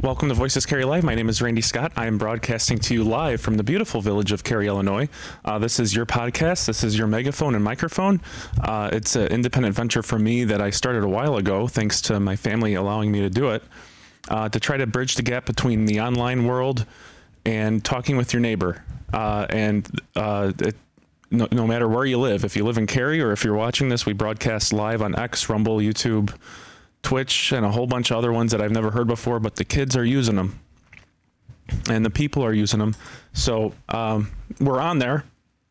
Welcome to Voices Cary Live. My name is Randy Scott. I am broadcasting to you live from the beautiful village of Cary, Illinois. This is your podcast. This is your megaphone and microphone. It's an independent venture for me that I started a while ago, thanks to my family allowing me to do it, to try to bridge the gap between the online world and talking with your neighbor. No matter where you live, if you live in Cary or if you're watching this, we broadcast live on X, Rumble, YouTube, Twitch, and a whole bunch of other ones that I've never heard before, but the kids are using them and the people are using them. So we're on there.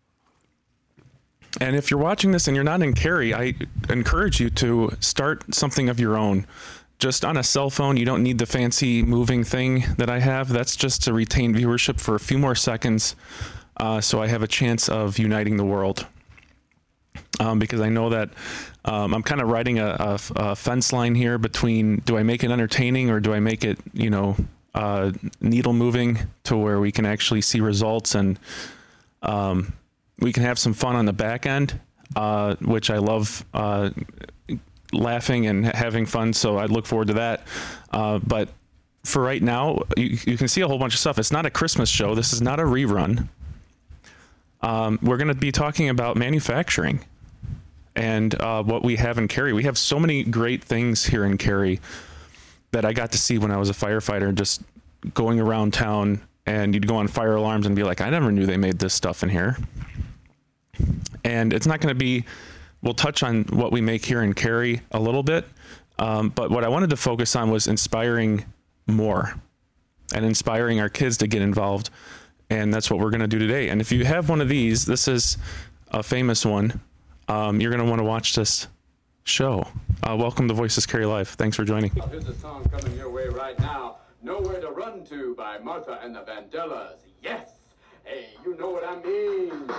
And if you're watching this and you're not in Cary, I encourage you to start something of your own. Just on a cell phone. You don't need the fancy moving thing that I have. That's just to retain viewership for a few more seconds, so I have a chance of uniting the world. Because I know that I'm kind of riding a fence line here between, do I make it entertaining or do I make it, needle moving to where we can actually see results and we can have some fun on the back end, which I love, laughing and having fun. So I look forward to that. But for right now, you can see a whole bunch of stuff. It's not a Christmas show. This is not a rerun. We're going to be talking about manufacturing and what we have in Cary. We have so many great things here in Cary that I got to see when I was a firefighter, just going around town, and you'd go on fire alarms and be like, I never knew they made this stuff in here. And it's not going to be, we'll touch on what we make here in Cary a little bit, but what I wanted to focus on was inspiring more and inspiring our kids to get involved. And that's what we're going to do today. And if you have one of these, this is a famous one. You're going to want to watch this show. Welcome to Voices Cary Live. Thanks for joining. Here's a song coming your way right now. Nowhere to Run To by Martha and the Vandellas. Yes. Hey, you know what I mean.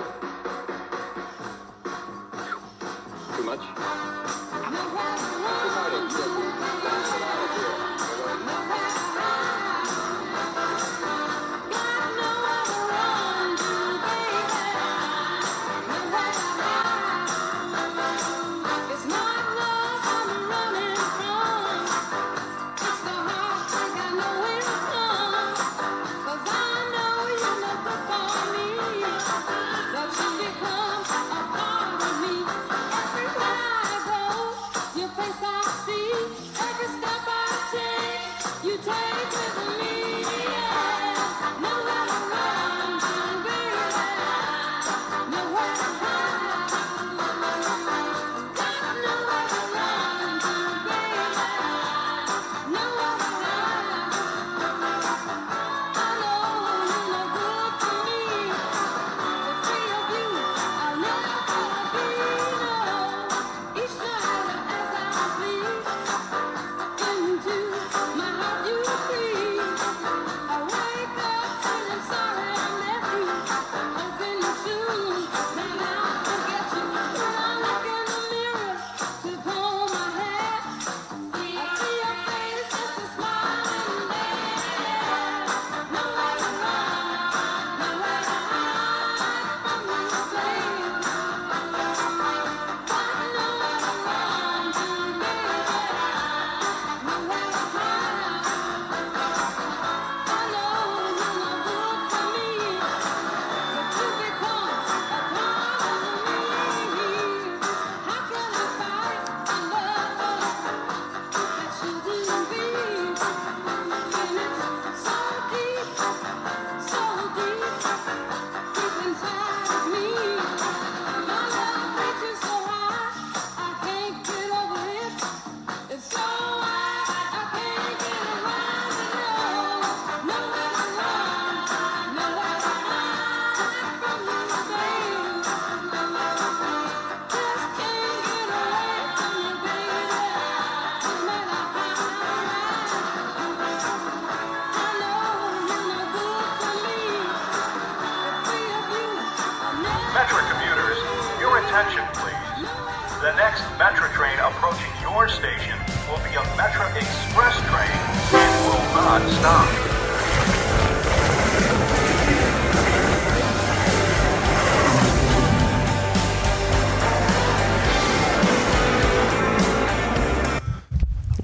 Too much? Metra commuters, your attention please. The next Metra train approaching your station will be a Metra Express train and will not stop.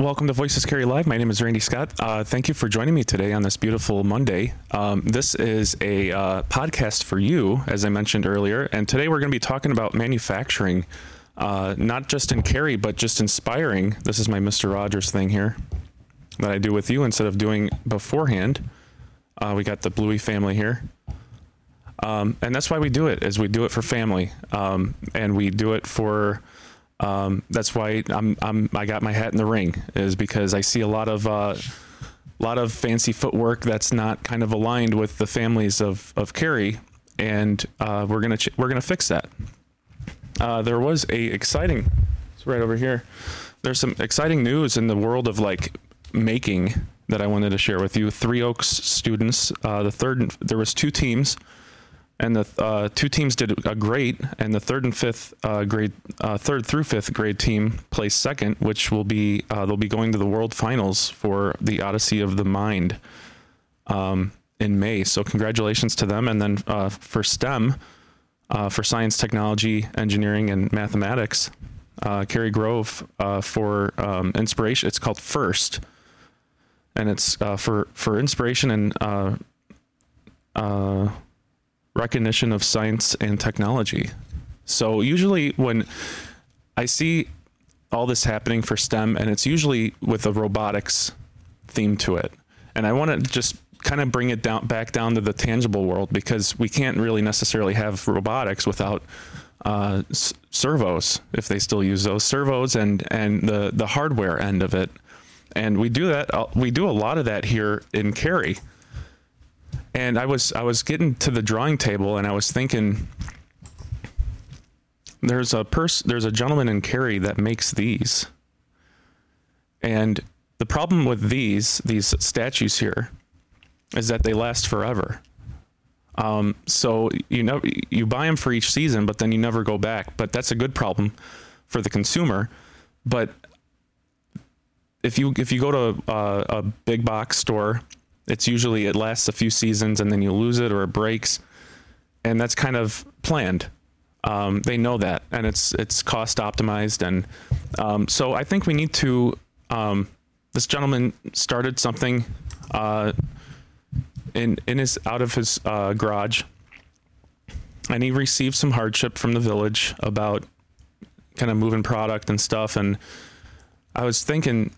welcome to Voices Carry Live. My name is Randy Scott. Thank you for joining me today on this beautiful Monday. This is a podcast for you, as I mentioned earlier, and today we're going to be talking about manufacturing, not just in Cary, but just inspiring. This is my Mr. Rogers thing here that I do with you instead of doing beforehand. We got the Bluey family here. And that's why we do it, is we do it for family. And we do it for... that's why I got my hat in the ring, is because I see a lot of fancy footwork that's not kind of aligned with the families of Cary, and we're gonna fix that. There was it's right over here. There's some exciting news in the world of like making that I wanted to share with you. Three Oaks students, there was two teams. And the two teams did a great, and the third through fifth grade team placed second, which will be they'll be going to the World Finals for the Odyssey of the Mind in May. So congratulations to them. And then for STEM, for science, technology, engineering, and mathematics, Cary Grove for inspiration. It's called FIRST, and it's for inspiration and recognition of science and technology. So usually when I see all this happening for STEM, and it's usually with a robotics theme to it, and I want to just kind of bring it back down to the tangible world, because we can't really necessarily have robotics without servos, if they still use those servos, and the hardware end of it. And we do a lot of that here in Cary. And I was getting to the drawing table, and I was thinking, there's a gentleman in Cary that makes these. And the problem with these statues here is that they last forever. So you buy them for each season, but then you never go back. But that's a good problem for the consumer. But if you go to a big box store, it lasts a few seasons and then you lose it or it breaks, and that's kind of planned. They know that, and it's cost optimized, and so I think we need to. This gentleman started something out of his garage, and he received some hardship from the village about kind of moving product and stuff, and I was thinking,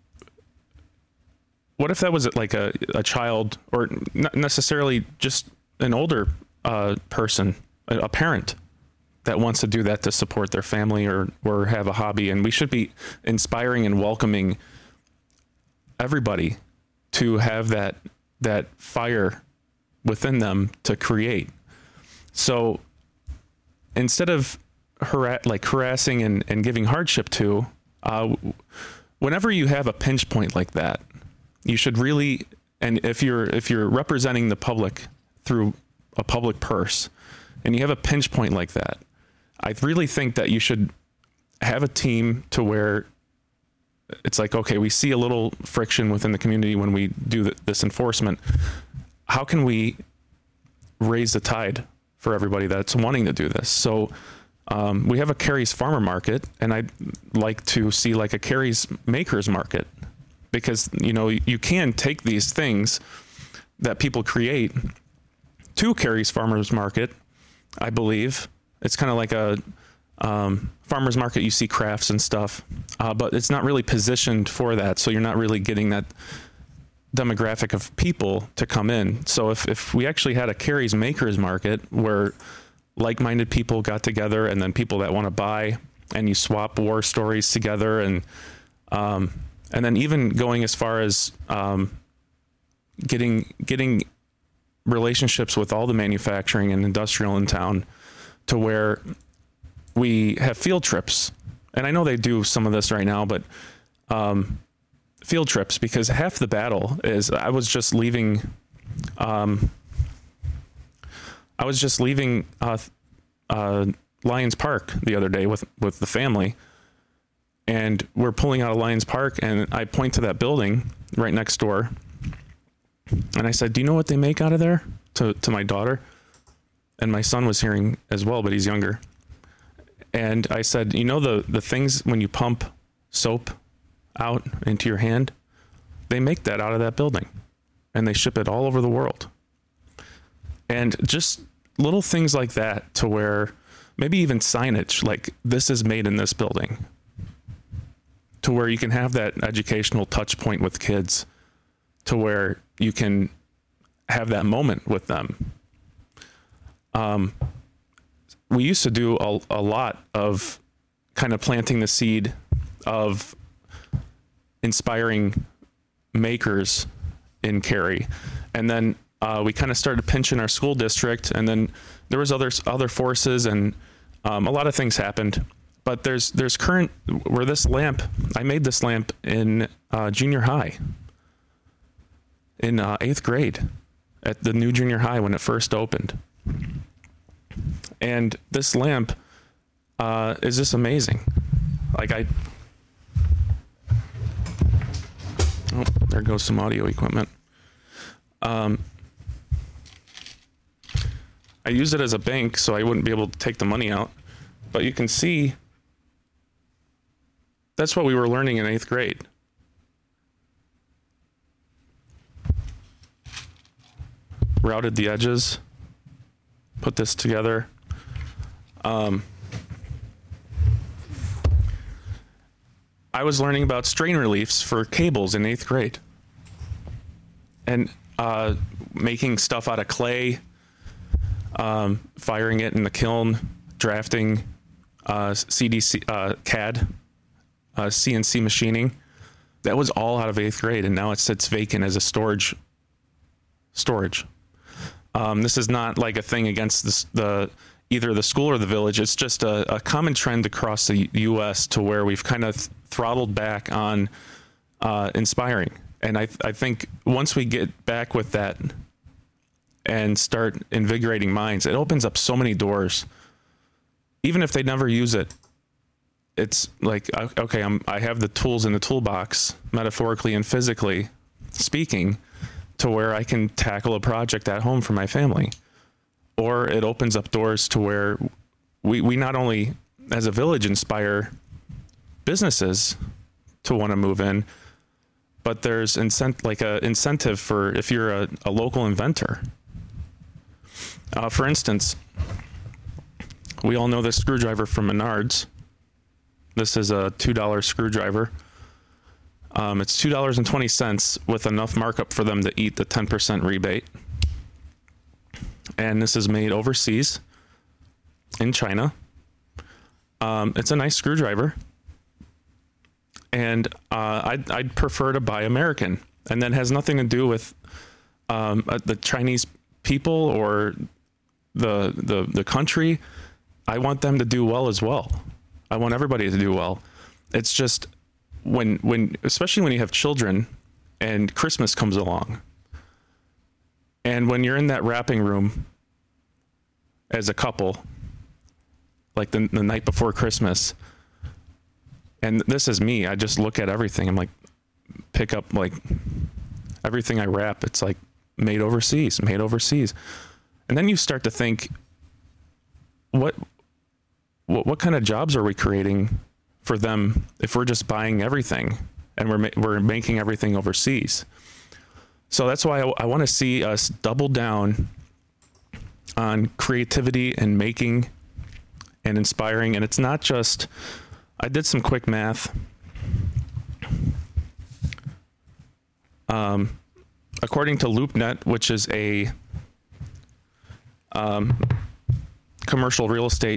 what if that was like a child, or not necessarily just an older person, a parent that wants to do that to support their family or have a hobby? And we should be inspiring and welcoming everybody to have that fire within them to create. So instead of harassing and giving hardship to, whenever you have a pinch point like that, you should really, and if you're representing the public through a public purse, and you have a pinch point like that, I really think that you should have a team to where it's like, okay, we see a little friction within the community when we do this enforcement. How can we raise the tide for everybody that's wanting to do this? So we have a Cary's Farmer Market, and I'd like to see like a Cary's Makers Market. Because, you can take these things that people create to Cary's Farmers Market, I believe. It's kind of like a farmer's market. You see crafts and stuff, but it's not really positioned for that. So you're not really getting that demographic of people to come in. So if we actually had a Cary's Makers Market where like-minded people got together, and then people that want to buy, and you swap war stories together, and then even going as far as getting relationships with all the manufacturing and industrial in town, to where we have field trips. And I know they do some of this right now, but field trips, because half the battle is, I was just leaving Lions Park the other day with the family, and we're pulling out of Lions Park, and I point to that building right next door, and I said, "Do you know what they make out of there?" to my daughter, and my son was hearing as well, but he's younger. And I said, "You know the things when you pump soap out into your hand, they make that out of that building, and they ship it all over the world. And just little things like that, to where maybe even signage like this is made in this building, to where you can have that educational touch point with kids, to where you can have that moment with them. We used to do a lot of kind of planting the seed of inspiring makers in Cary. And then we kind of started pinching our school district, and then there was other forces, and a lot of things happened. But there's current, where this lamp, I made this lamp in junior high, in 8th grade at the new junior high when it first opened. And this lamp is just amazing. Like oh, there goes some audio equipment. I used it as a bank, so I wouldn't be able to take the money out. But you can see, that's what we were learning in 8th grade. Routed the edges, put this together. I was learning about strain reliefs for cables in 8th grade, and making stuff out of clay, firing it in the kiln, drafting CAD, CNC machining. That was all out of 8th grade, and now it sits vacant as a storage. This is not like a thing against either the school or the village. It's just a common trend across the U.S. to where we've kind of throttled back on inspiring. And I think once we get back with that and start invigorating minds, it opens up so many doors. Even if they never use it, it's like, okay, I have the tools in the toolbox, metaphorically and physically speaking, to where I can tackle a project at home for my family. Or it opens up doors to where we not only as a village inspire businesses to want to move in, but there's incentive for if you're a local inventor. For instance, we all know this screwdriver from Menards. This is a $2 screwdriver. It's $2.20 with enough markup for them to eat the 10% rebate. And this is made overseas in China. It's a nice screwdriver. And I'd prefer to buy American. And that has nothing to do with the Chinese people or the country. I want them to do well as well. I want everybody to do well. It's just when especially when you have children and Christmas comes along, and when you're in that wrapping room as a couple, like the night before Christmas, and this is me, I just look at everything. I'm like, pick up like everything I wrap. It's like made overseas. And then you start to think, what kind of jobs are we creating for them if we're just buying everything and we're making everything overseas? So that's why I want to see us double down on creativity and making and inspiring. And it's not just, I did some quick math. According to LoopNet, which is a commercial real estate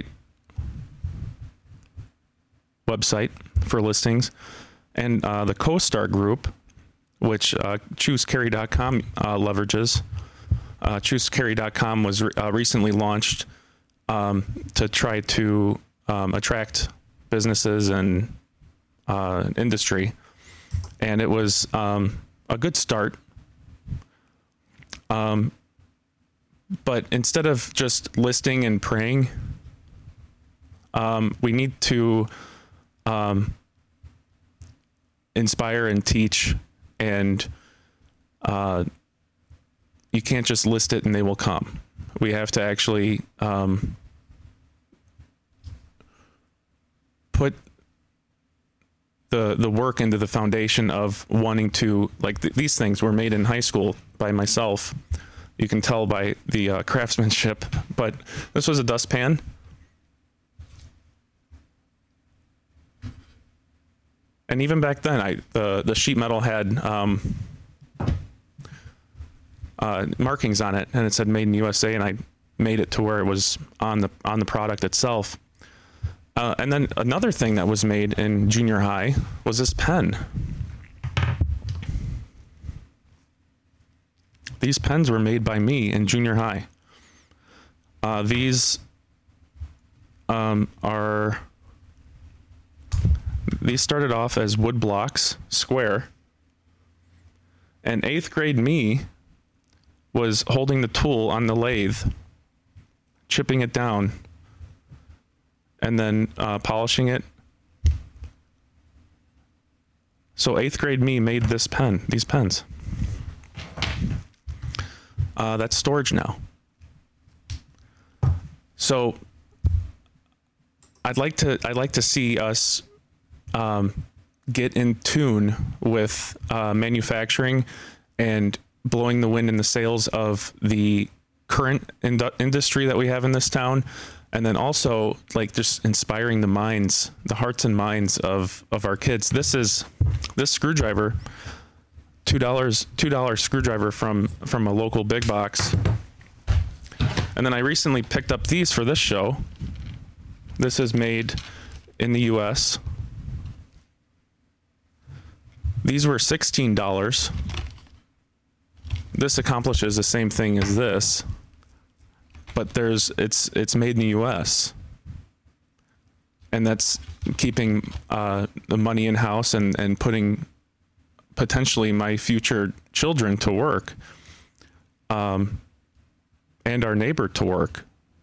website for listings, and the CoStar Group, which ChooseCary.com leverages. ChooseCary.com was recently launched to try to attract businesses and industry, and it was a good start. But instead of just listing and praying, we need to inspire and teach, and you can't just list it and they will come. We have to actually put the work into the foundation of wanting to, like, these things were made in high school by myself. You can tell by the craftsmanship, but this was a dustpan. And even back then, the sheet metal had markings on it, and it said "Made in USA," and I made it to where it was on the product itself. And then another thing that was made in junior high was this pen. These pens were made by me in junior high. These started off as wood blocks, square, and 8th grade me was holding the tool on the lathe, chipping it down, and then polishing it. So 8th grade me made these pens. That's storage now. So I'd like to see us get in tune with manufacturing and blowing the wind in the sails of the current industry that we have in this town, and then also like just inspiring the hearts and minds of our kids. This screwdriver, $2 screwdriver from a local big box. And then I recently picked up these for this show. This is made in the US. These were $16. This accomplishes the same thing as this, but it's made in the US. And that's keeping the money in house and putting potentially my future children to work, and our neighbor to work.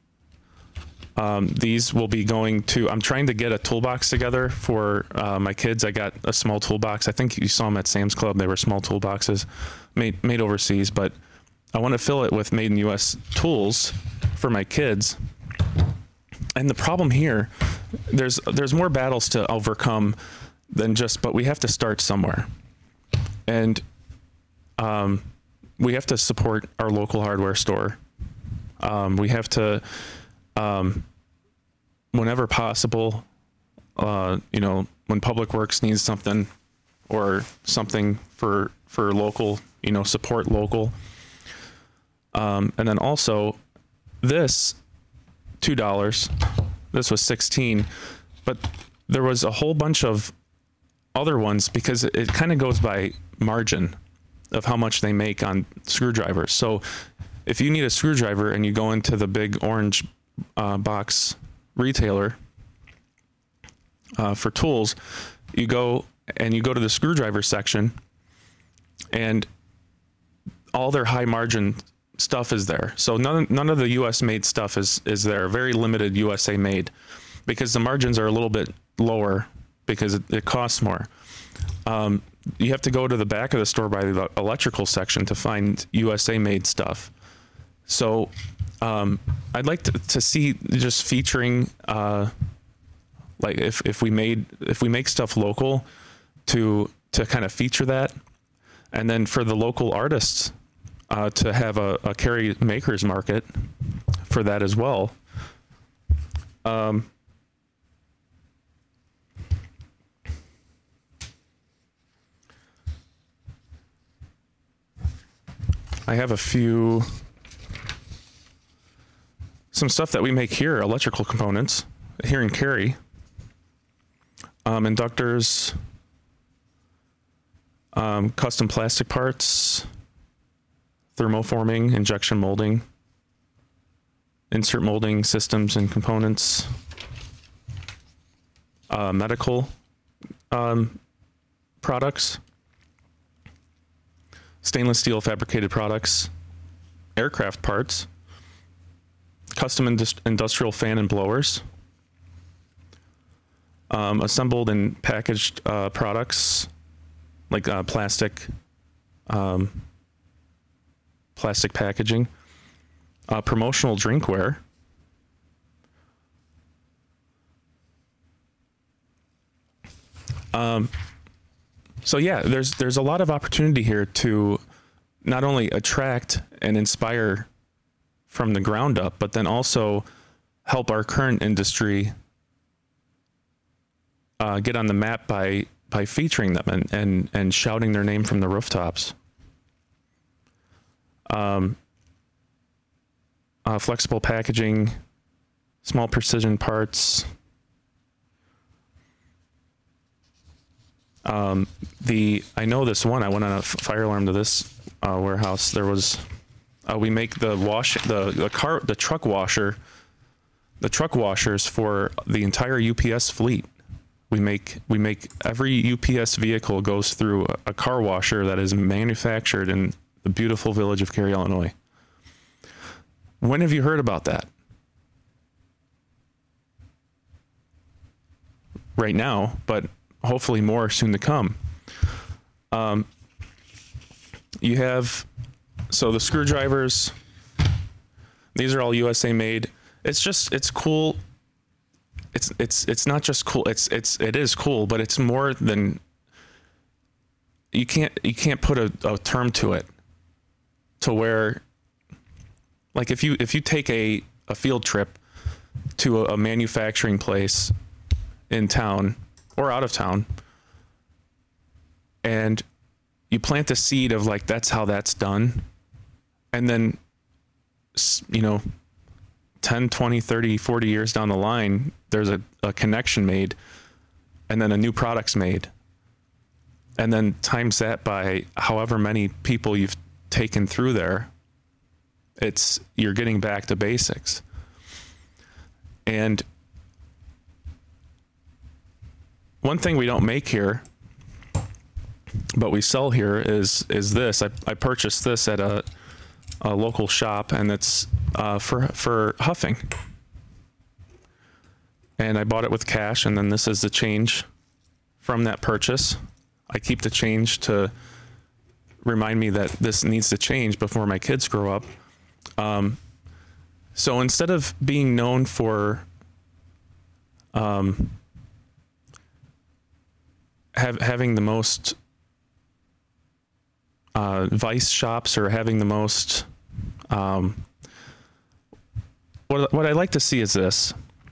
These will be going to, I'm trying to get a toolbox together for my kids. I got a small toolbox. I think you saw them at Sam's Club. They were small toolboxes made overseas, but I want to fill it with made in US tools for my kids. And the problem here, there's more battles to overcome than but we have to start somewhere. And we have to support our local hardware store. We have to, whenever possible, when Public Works needs something or something for local, support local. And then also this $2, this was $16, but there was a whole bunch of other ones because it kind of goes by margin of how much they make on screwdrivers. So if you need a screwdriver and you go into the big orange box retailer for tools, you go to the screwdriver section, and all their high margin stuff is there. So none of the US made stuff is there. Very limited USA made, because the margins are a little bit lower because it costs more. You have to go to the back of the store by the electrical section to find USA made stuff. So I'd like to see just featuring like if we make stuff local to kind of feature that, and then for the local artists to have a Cary Makers Market for that as well. I have some stuff that we make here, electrical components here in Cary. Inductors, custom plastic parts, thermoforming, injection molding, insert molding systems and components, medical products, stainless steel fabricated products, aircraft parts, custom industrial fan and blowers, assembled and packaged products like plastic packaging, promotional drinkware, So yeah, there's a lot of opportunity here to not only attract and inspire from the ground up, but then also help our current industry get on the map by featuring them and shouting their name from the rooftops. Flexible packaging, small precision parts. I know this one. I went on a fire alarm to this warehouse. There was we make the truck washers for the entire UPS fleet. We make every UPS vehicle goes through a car washer that is manufactured in the beautiful village of Cary, Illinois. When have you heard about that? Right now, but hopefully more soon to come. You have, so the screwdrivers, these are all USA made. It's cool. It's not just cool. It is cool, but it's more than, you can't put a term to it, to where, like if you take a field trip to a manufacturing place in town or out of town, and you plant the seed of like, that's how that's done. And then, 10, 20, 30, 40 years down the line, there's a connection made, and then a new product's made. And then times that by however many people you've taken through there, you're getting back to basics. And one thing we don't make here, but we sell here is this. I purchased this at a local shop, and it's for huffing. And I bought it with cash, and then this is the change from that purchase. I keep the change to remind me that this needs to change before my kids grow up. So instead of being known for having the most vice shops, or having the most, what I like to see is this.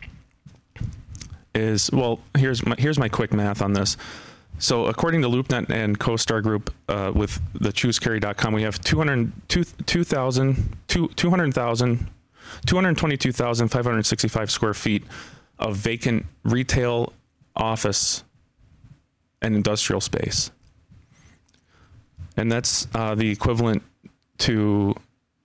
Well, here's my quick math on this. So according to LoopNet and CoStar Group, with the ChooseCary.com, we have 222,565 square feet of vacant retail, office, and industrial space. And that's the equivalent to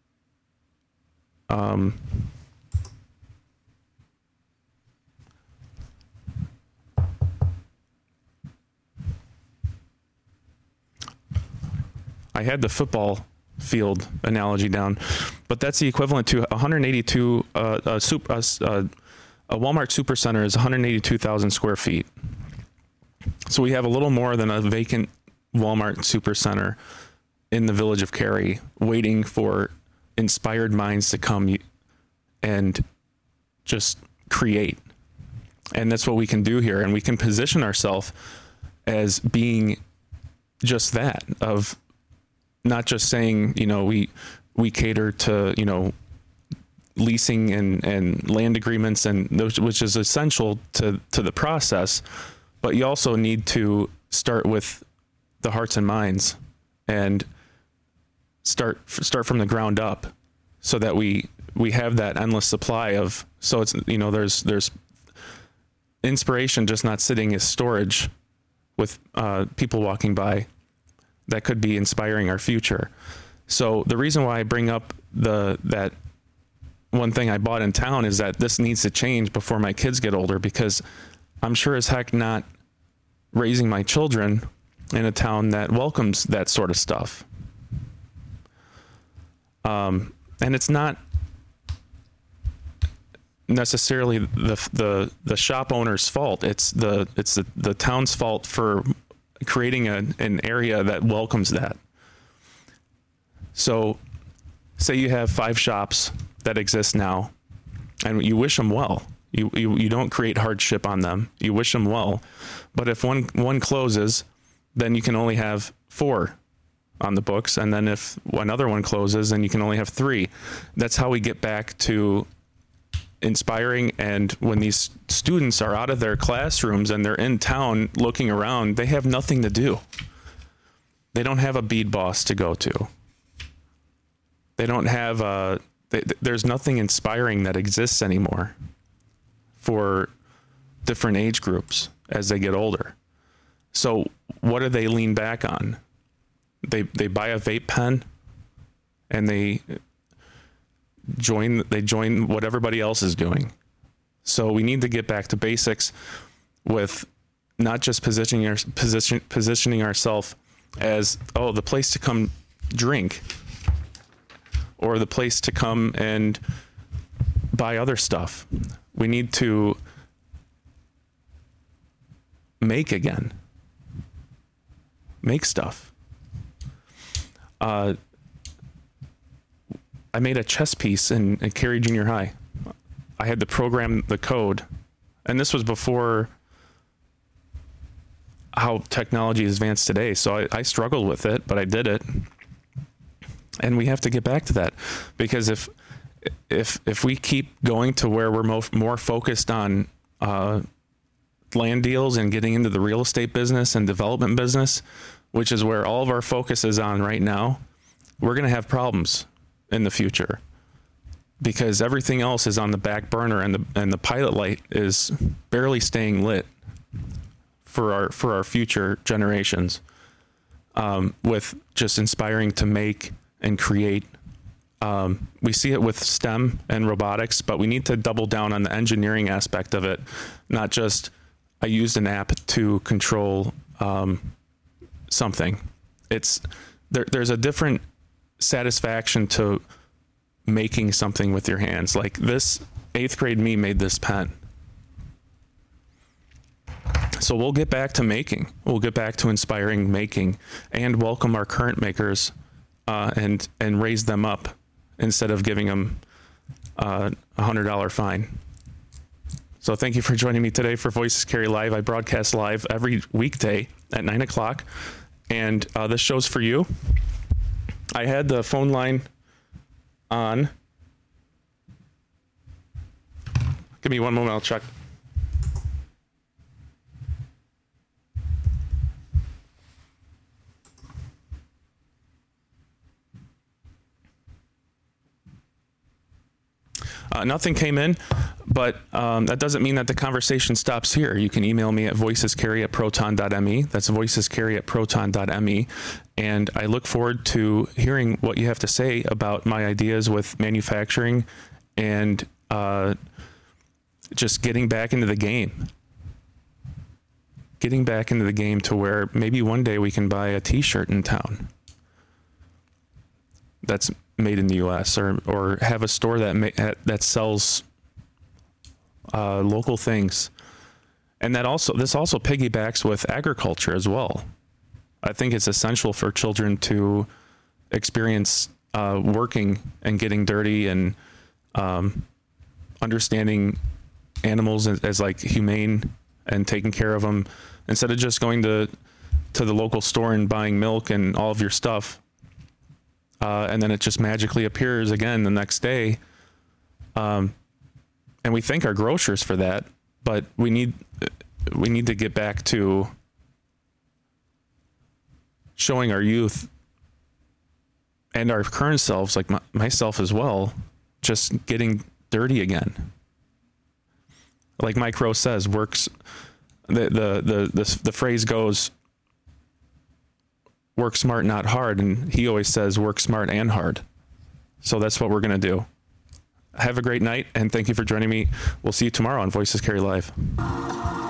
I had the football field analogy down, but that's the equivalent to 182. A Walmart Supercenter is 182,000 square feet. So we have a little more than a vacant Walmart Supercenter in the village of Cary, waiting for inspired minds to come and just create. And that's what we can do here. And we can position ourselves as being just that, of not just saying, we cater to, leasing and land agreements, and those, which is essential to the process, but you also need to start with the hearts and minds and start from the ground up, so that we have that endless supply of, so it's, there's inspiration just not sitting as storage with people walking by that could be inspiring our future. So the reason why I bring up that one thing I bought in town is that this needs to change before my kids get older, because I'm sure as heck not raising my children in a town that welcomes that sort of stuff. And it's not necessarily the shop owner's fault. It's the town's fault for creating an area that welcomes that. So say you have 5 shops that exist now, and you wish them well. You don't create hardship on them. You wish them well. But if one closes, then you can only have 4 on the books. And then if another one closes, then you can only have 3. That's how we get back to inspiring. And when these students are out of their classrooms and they're in town looking around, they have nothing to do. They don't have a bead boss to go to. They don't have there's nothing inspiring that exists anymore for different age groups as they get older. So what do they lean back on? They buy a vape pen and they join what everybody else is doing. So we need to get back to basics with not just positioning ourselves as, oh, the place to come drink or the place to come and buy other stuff. We need to make again. Make stuff. I made a chess piece in Cary Junior High. I had to program the code, and this was before how technology is advanced today. So I struggled with it, but I did it. And we have to get back to that, because if we keep going to where we're more focused on land deals and getting into the real estate business and development business, which is where all of our focus is on right now, we're going to have problems in the future, because everything else is on the back burner, and the pilot light is barely staying lit for our future generations, with just inspiring to make and create. We see it with STEM and robotics, but we need to double down on the engineering aspect of it, not just I used an app to control something. There's a different satisfaction to making something with your hands. Like this 8th grade me made this pen. So we'll get back to making. We'll get back to inspiring making, and welcome our current makers and raise them up instead of giving them a $100 fine. So thank you for joining me today for Voices Carry Live. I broadcast live every weekday at 9 o'clock, and this show's for you. I had the phone line on. Give me one moment, I'll check. Nothing came in, but that doesn't mean that the conversation stops here. You can email me at voicescarry@proton.me. That's voicescarry@proton.me. And I look forward to hearing what you have to say about my ideas with manufacturing and just getting back into the game. Getting back into the game to where maybe one day we can buy a t-shirt in town that's made in the U.S. or have a store that sells local things. And this also piggybacks with agriculture as well. I think it's essential for children to experience working and getting dirty and understanding animals as like humane and taking care of them, instead of just going to the local store and buying milk and all of your stuff. And then it just magically appears again the next day. And we thank our grocers for that, but we need to get back to showing our youth and our current selves, like myself as well, just getting dirty again. Like Mike Rowe says, the phrase goes, work smart, not hard. And he always says work smart and hard. So that's what we're going to do. Have a great night, and thank you for joining me. We'll see you tomorrow on Voices Carry Live.